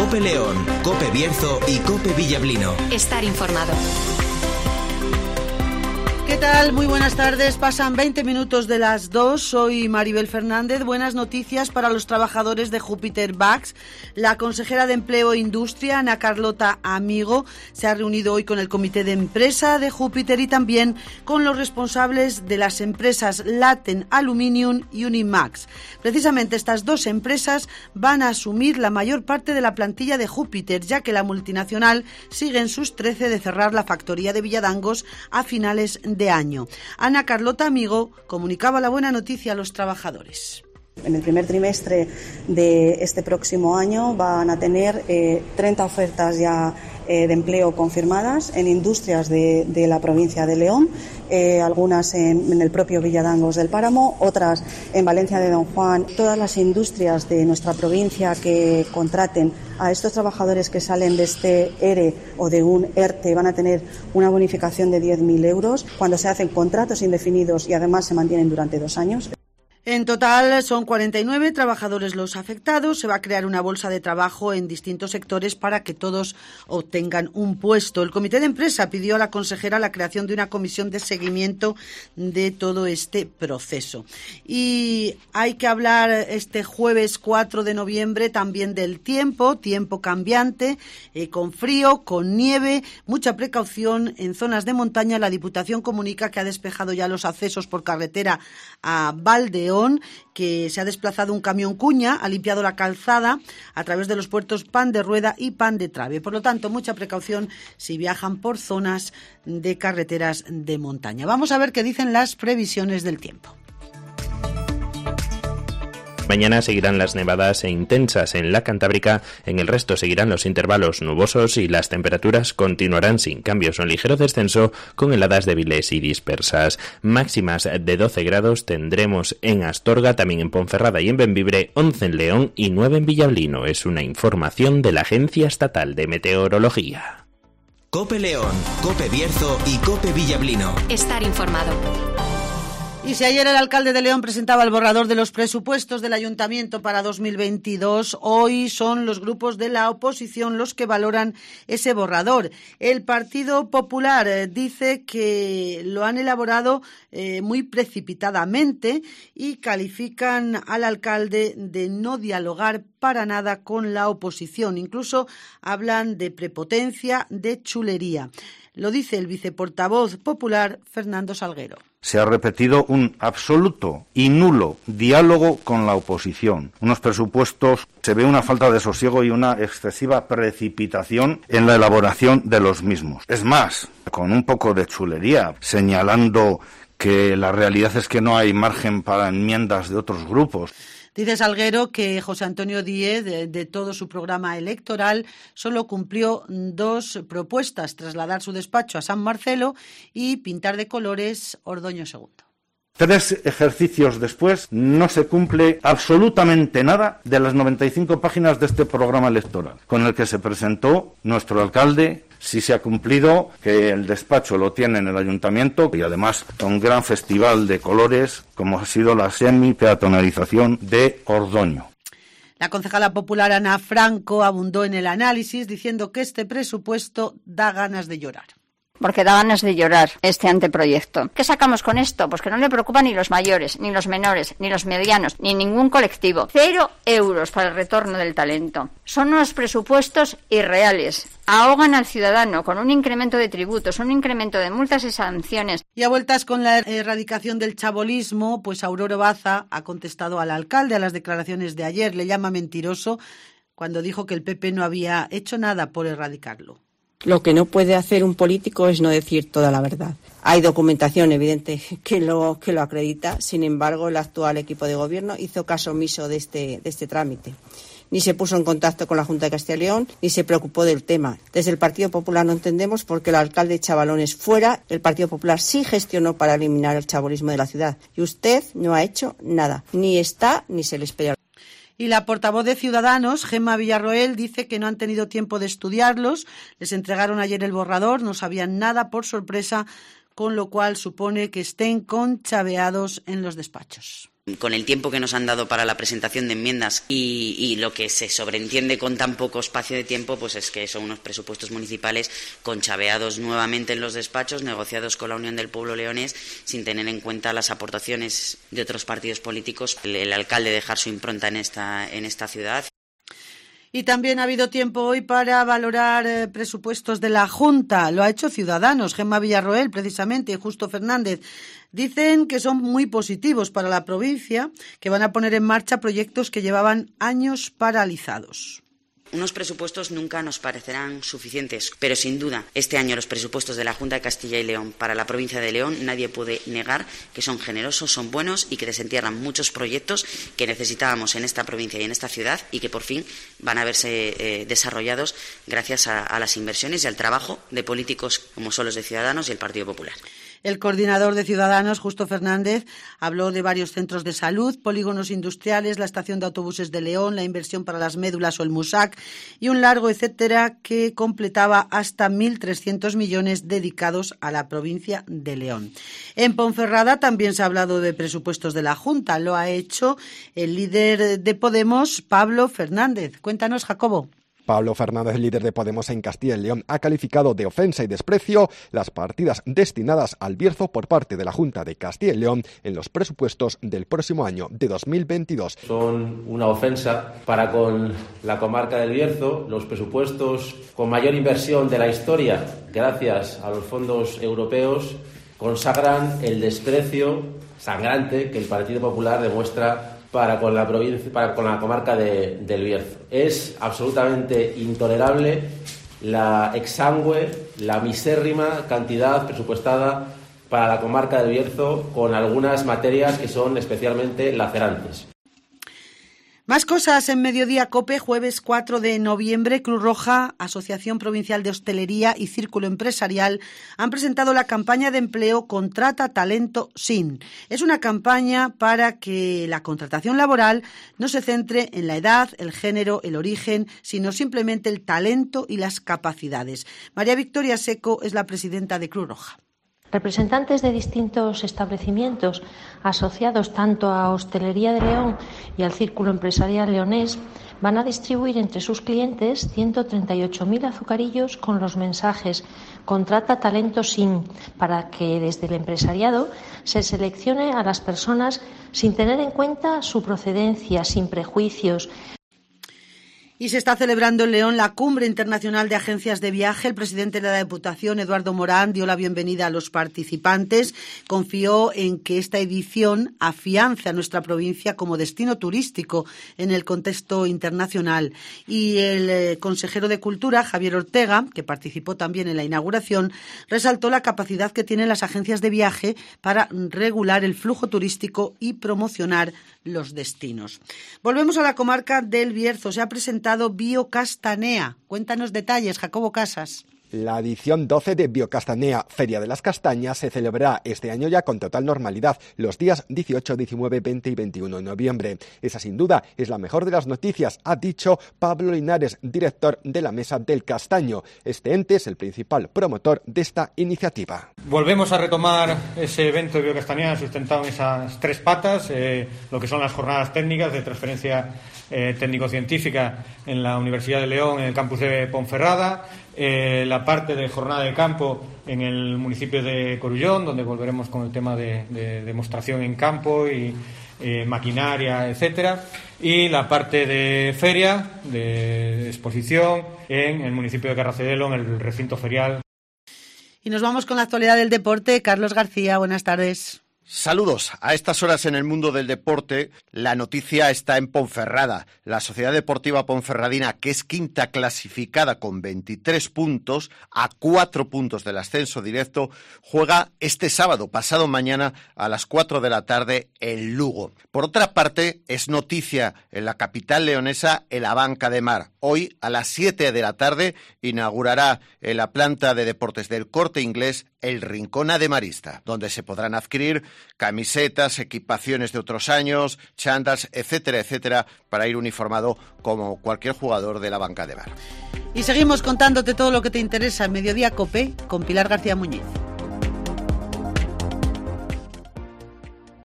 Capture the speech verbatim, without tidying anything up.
COPE León, COPE Bierzo y COPE Villablino. Estar informado. ¿Qué tal? Muy buenas tardes. Pasan veinte minutos de las dos. Soy Maribel Fernández. Buenas noticias para los trabajadores de Júpiter Bags. La consejera de Empleo e Industria, Ana Carlota Amigo, se ha reunido hoy con el comité de empresa de Júpiter y también con los responsables de las empresas Laten Aluminium y Unimax. Precisamente estas dos empresas van a asumir la mayor parte de la plantilla de Júpiter, ya que la multinacional sigue en sus trece de cerrar la factoría de Villadangos a finales de de año. Ana Carlota Amigo comunicaba la buena noticia a los trabajadores. En el primer trimestre de este próximo año van a tener eh, treinta ofertas ya eh, de empleo confirmadas en industrias de, de la provincia de León, eh, algunas en, en el propio Villadangos del Páramo, otras en Valencia de Don Juan. Todas las industrias de nuestra provincia que contraten a estos trabajadores que salen de este E R E o de un E R T E van a tener una bonificación de diez mil euros cuando se hacen contratos indefinidos y además se mantienen durante dos años. En total son cuarenta y nueve trabajadores los afectados. Se va a crear una bolsa de trabajo en distintos sectores para que todos obtengan un puesto. El comité de empresa pidió a la consejera la creación de una comisión de seguimiento de todo este proceso. Y hay que hablar este jueves cuatro de noviembre también del tiempo, tiempo cambiante, eh, con frío, con nieve, mucha precaución en zonas de montaña. La Diputación comunica que ha despejado ya los accesos por carretera a Valdeón, que se ha desplazado un camión cuña, ha limpiado la calzada a través de los puertos Pan de Rueda y Pan de Trave. Por lo tanto, mucha precaución si viajan por zonas de carreteras de montaña. Vamos a ver qué dicen las previsiones del tiempo. Mañana seguirán las nevadas e intensas en la Cantábrica, en el resto seguirán los intervalos nubosos y las temperaturas continuarán sin cambios o en ligero descenso con heladas débiles y dispersas. Máximas de doce grados tendremos en Astorga, también en Ponferrada y en Bembibre, once en León y nueve en Villablino. Es una información de la Agencia Estatal de Meteorología. COPE León, COPE Bierzo y COPE Villablino. Estar informado. Y si ayer el alcalde de León presentaba el borrador de los presupuestos del ayuntamiento para dos mil veintidós, hoy son los grupos de la oposición los que valoran ese borrador. El Partido Popular eh, dice que lo han elaborado eh, muy precipitadamente y califican al alcalde de no dialogar para nada con la oposición. Incluso hablan de prepotencia, de chulería. Lo dice el viceportavoz popular Fernando Salguero. Se ha repetido un absoluto y nulo diálogo con la oposición. Unos presupuestos, se ve una falta de sosiego y una excesiva precipitación en la elaboración de los mismos. Es más, con un poco de chulería, señalando que la realidad es que no hay margen para enmiendas de otros grupos. Dice Salguero que José Antonio Díez, de, de todo su programa electoral, solo cumplió dos propuestas: trasladar su despacho a San Marcelo y pintar de colores Ordoño segundo. Tres ejercicios después no se cumple absolutamente nada de las noventa y cinco páginas de este programa electoral con el que se presentó nuestro alcalde. Sí se ha cumplido que el despacho lo tiene en el ayuntamiento y además un gran festival de colores como ha sido la semi-peatonalización de Ordoño. La concejala popular Ana Franco abundó en el análisis diciendo que este presupuesto da ganas de llorar. Porque da ganas de llorar este anteproyecto. ¿Qué sacamos con esto? Pues que no le preocupan ni los mayores, ni los menores, ni los medianos, ni ningún colectivo. Cero euros para el retorno del talento. Son unos presupuestos irreales. Ahogan al ciudadano con un incremento de tributos, un incremento de multas y sanciones. Y a vueltas con la erradicación del chabolismo, pues Aurora Baza ha contestado al alcalde a las declaraciones de ayer. Le llama mentiroso cuando dijo que el P P no había hecho nada por erradicarlo. Lo que no puede hacer un político es no decir toda la verdad. Hay documentación evidente que lo, que lo acredita. Sin embargo, el actual equipo de gobierno hizo caso omiso de este, de este trámite. Ni se puso en contacto con la Junta de Castilla y León, ni se preocupó del tema. Desde el Partido Popular no entendemos por qué el alcalde echa balones fuera. El Partido Popular sí gestionó para eliminar el chabolismo de la ciudad. Y usted no ha hecho nada. Ni está, ni se le espera. Y la portavoz de Ciudadanos, Gemma Villarroel, dice que no han tenido tiempo de estudiarlos. Les entregaron ayer el borrador, no sabían nada por sorpresa, con lo cual supone que estén conchaveados en los despachos. Con el tiempo que nos han dado para la presentación de enmiendas y, y lo que se sobreentiende con tan poco espacio de tiempo, pues es que son unos presupuestos municipales conchaveados nuevamente en los despachos, negociados con la Unión del Pueblo Leonés, sin tener en cuenta las aportaciones de otros partidos políticos. El, el alcalde dejar su impronta en esta, en esta ciudad. Y también ha habido tiempo hoy para valorar eh, presupuestos de la Junta. Lo ha hecho Ciudadanos, Gemma Villarroel, precisamente, y Justo Fernández. Dicen que son muy positivos para la provincia, que van a poner en marcha proyectos que llevaban años paralizados. Unos presupuestos nunca nos parecerán suficientes, pero sin duda este año los presupuestos de la Junta de Castilla y León para la provincia de León nadie puede negar que son generosos, son buenos y que desentierran muchos proyectos que necesitábamos en esta provincia y en esta ciudad y que por fin van a verse eh, desarrollados gracias a, a las inversiones y al trabajo de políticos como son los de Ciudadanos y el Partido Popular. El coordinador de Ciudadanos, Justo Fernández, habló de varios centros de salud, polígonos industriales, la estación de autobuses de León, la inversión para las médulas o el MUSAC y un largo etcétera que completaba hasta mil trescientos millones dedicados a la provincia de León. En Ponferrada también se ha hablado de presupuestos de la Junta. Lo ha hecho el líder de Podemos, Pablo Fernández. Cuéntanos, Jacobo. Pablo Fernández, líder de Podemos en Castilla y León, ha calificado de ofensa y desprecio las partidas destinadas al Bierzo por parte de la Junta de Castilla y León en los presupuestos del próximo año de dos mil veintidós. Son una ofensa para con la comarca del Bierzo. Los presupuestos con mayor inversión de la historia, gracias a los fondos europeos, consagran el desprecio sangrante que el Partido Popular demuestra para con la provincia, para con la comarca de, del Bierzo. Es absolutamente intolerable la exangüe, la misérrima cantidad presupuestada para la comarca del Bierzo, con algunas materias que son especialmente lacerantes. Más cosas en Mediodía COPE, jueves cuatro de noviembre. Cruz Roja, Asociación Provincial de Hostelería y Círculo Empresarial han presentado la campaña de empleo Contrata Talento Sin. Es una campaña para que la contratación laboral no se centre en la edad, el género, el origen, sino simplemente el talento y las capacidades. María Victoria Seco es la presidenta de Cruz Roja. Representantes de distintos establecimientos asociados tanto a Hostelería de León y al Círculo Empresarial Leonés van a distribuir entre sus clientes ciento treinta y ocho mil azucarillos con los mensajes Contrata Talento Sin, para que desde el empresariado se seleccione a las personas sin tener en cuenta su procedencia, sin prejuicios. Y se está celebrando en León la Cumbre Internacional de Agencias de Viaje. El presidente de la Diputación, Eduardo Morán, dio la bienvenida a los participantes. Confió en que esta edición afiance a nuestra provincia como destino turístico en el contexto internacional. Y el eh, consejero de Cultura, Javier Ortega, que participó también en la inauguración, resaltó la capacidad que tienen las agencias de viaje para regular el flujo turístico y promocionar los destinos. Volvemos a la comarca del Bierzo. Se ha presentado Biocastanea. Cuéntanos detalles, Jacobo Casas. La edición doce de Biocastanea, Feria de las Castañas, se celebrará este año ya con total normalidad, los días dieciocho, diecinueve, veinte y veintiuno de noviembre. Esa sin duda es la mejor de las noticias, ha dicho Pablo Linares, director de la Mesa del Castaño. Este ente es el principal promotor de esta iniciativa. Volvemos a retomar ese evento de Biocastanea sustentado en esas tres patas, eh, lo que son las jornadas técnicas de transferencia eh, técnico-científica en la Universidad de León, en el campus de Ponferrada, Eh, la parte de jornada de campo en el municipio de Corullón, donde volveremos con el tema de, de demostración en campo y eh, maquinaria, etcétera, y la parte de feria, de exposición en el municipio de Carracedelo, en el recinto ferial. Y nos vamos con la actualidad del deporte. Carlos García, buenas tardes. Saludos. A estas horas en el mundo del deporte, la noticia está en Ponferrada. La Sociedad Deportiva Ponferradina, que es quinta clasificada con veintitrés puntos, a cuatro puntos del ascenso directo, juega este sábado, pasado mañana, a las cuatro de la tarde en Lugo. Por otra parte, es noticia en la capital leonesa el Abanca de Mar. Hoy, a las siete de la tarde, inaugurará en la planta de deportes del Corte Inglés el Rincón Ademarista, donde se podrán adquirir camisetas, equipaciones de otros años, chándals, etcétera, etcétera, para ir uniformado como cualquier jugador de la Abanca de Mar. Y seguimos contándote todo lo que te interesa en Mediodía COPE con Pilar García Muñiz.